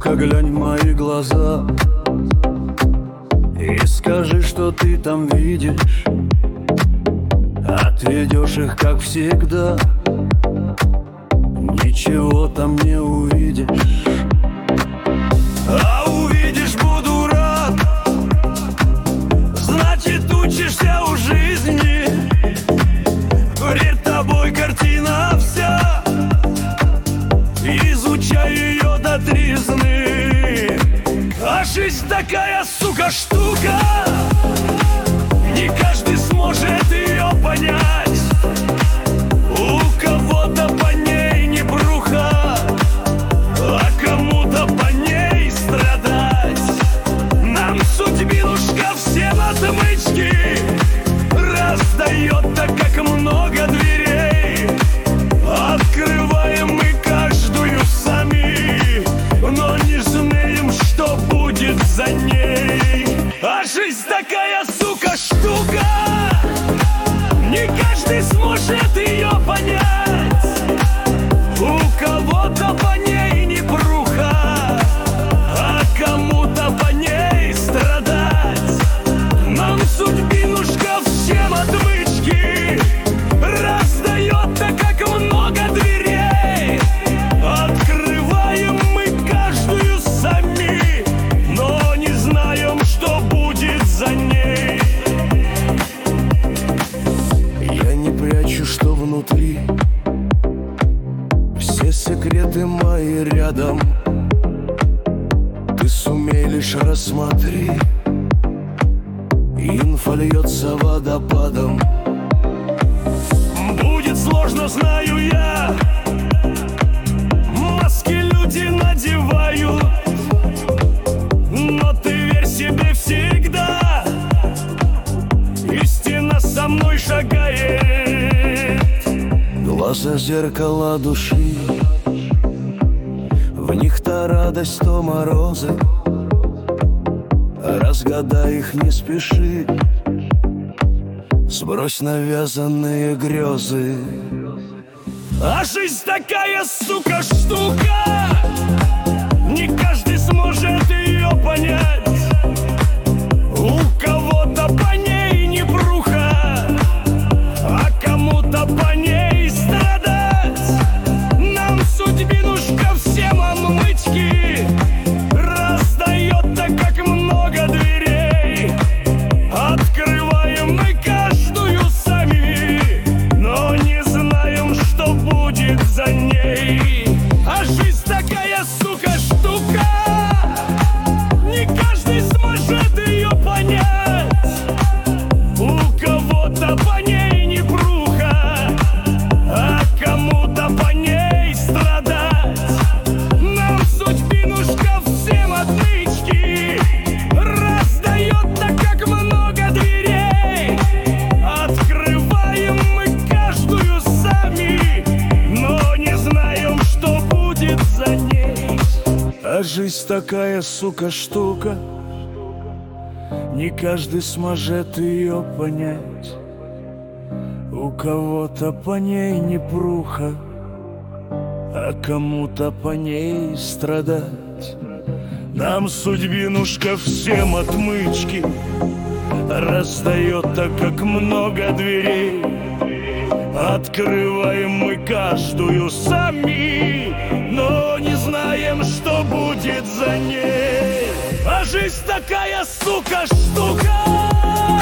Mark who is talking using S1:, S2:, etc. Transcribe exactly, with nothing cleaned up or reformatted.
S1: Девушка, глянь в мои глаза и скажи, что ты там видишь. Отведешь их, как всегда, ничего там не увидишь. А увидишь, буду рад. Значит, учишься у жизни. Перед тобой картина вся, изучай ее до тризны. А жизнь такая, сука, штука, не каждый сможет ее понять. У кого-то по ней не бруха, а кому-то по ней страдать. Нам судьбинушка всем отмычки раздает, так как много дверей. Открываем мы каждую сами, но не знаем, что будет за ней. А жизнь такая, сука, штука, не каждый сможет ее понять. У кого-то по ней не бруха, а кому-то по ней страдать. Нам судьбинушка всем отмычки раздает, так как много дверей. Открываем мы каждую сами, но не знаем, что будет за ней. Я не прячу, что внутри, все секреты мои рядом. Ты сумей лишь рассмотри, инфа льется водопадом. Будет сложно, знаю я, маски люди надевают, но ты верь себе всегда, истина со мной шагает. Глаза зеркала души, в них то радость, то морозы. Разгадай их, не спеши, сбрось навязанные грезы. А жизнь такая, сука, штука, не каждый сможет ее понять. У кого-то по ней не бруха, а кому-то по ней страдать. Нам судьбинушка всем отмычки раздает, так как много дверей. Открываем мы каждую сами, но не знаем, что будет за ней. А жизнь такая, сука, штука, не каждый сможет ее понять. У кого-то по ней не бруха, а кому-то по ней страдать. Нам судьбинушка всем отмычки раздает, так как много дверей. Открываем мы каждую сами, но не знаем, что будет за ней. А жизнь такая, сука, штука, не каждый сможет ее понять. У кого-то по ней не бруха, а кому-то по ней страдать. Нам судьбинушка всем отмычки раздает, так как много дверей. Открываем мы каждую сами, но не знаем, что будет за ней. А жизнь такая, сука, штука,